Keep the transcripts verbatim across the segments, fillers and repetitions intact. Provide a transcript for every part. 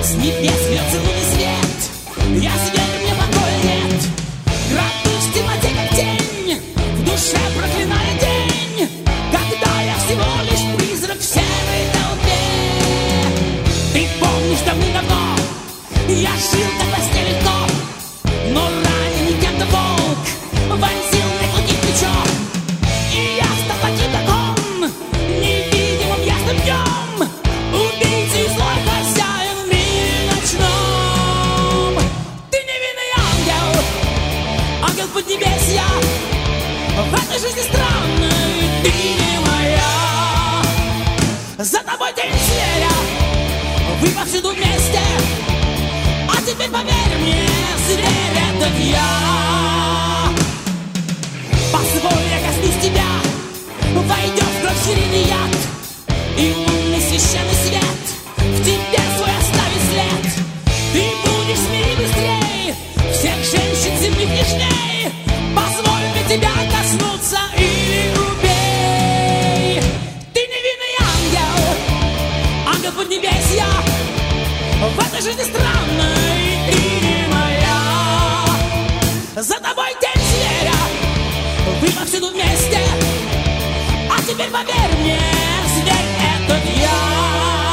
С небес льется лунный свет, я зверь, мне покоя нет. Крадусь в темноте, как тень, в душе проклиная день, когда я всего лишь призрак в серой толпе. Ты помнишь, давным-давно я жил так во сне легко, но раненый кем-то волк вонзил мне клыки в плечо, и я стал таким, как он, невидимым ясным днем, убийцей злой хозяин в мире ночном. Ты невинный ангел, ангел поднебесья, в этой жизни странной ты не моя. За тобой тень зверя, вы повсюду вместе, а теперь поверь мне, зверь этот я. Позволь, я коснусь тебя, войдет в кровь звериный яд, и лунный священный свет в тебе свой оставит след. Ты будешь в мире быстрей всех женщин земных нежней. Позволь мне тебя коснуться или убей. Ты невинный ангел, ангел поднебесья, в этой жизни странной ты не моя. За тобой тень зверя, вы повсюду вместе, а теперь поверь мне, зверь этот я.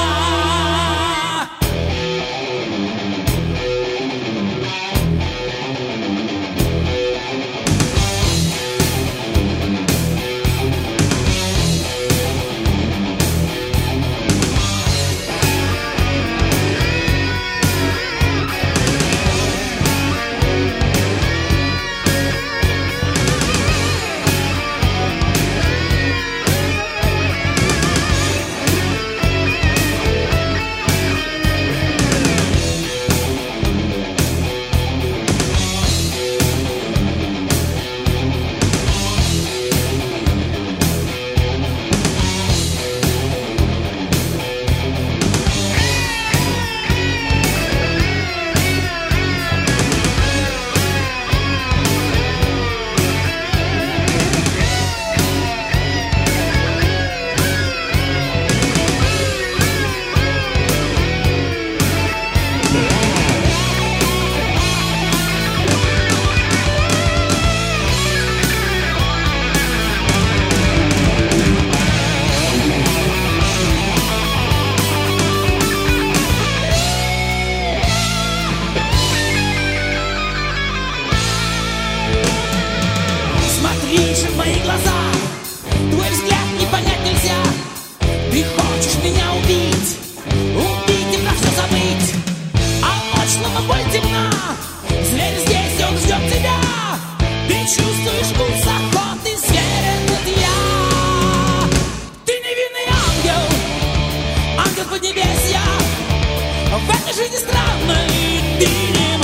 Видишь в мои глаза, твой взгляд не понять нельзя. Ты хочешь меня убить, убить и про все забыть. А ночь словно боль темна, зверь здесь, он ждет тебя. Ты чувствуешь вкус охоты, зверь этот я. Ты невинный ангел, ангел поднебесья, в этой жизни странной ты не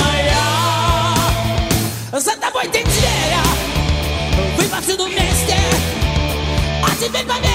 моя. За тобой тень зверя, вы повсюду вместе, а теперь поверь.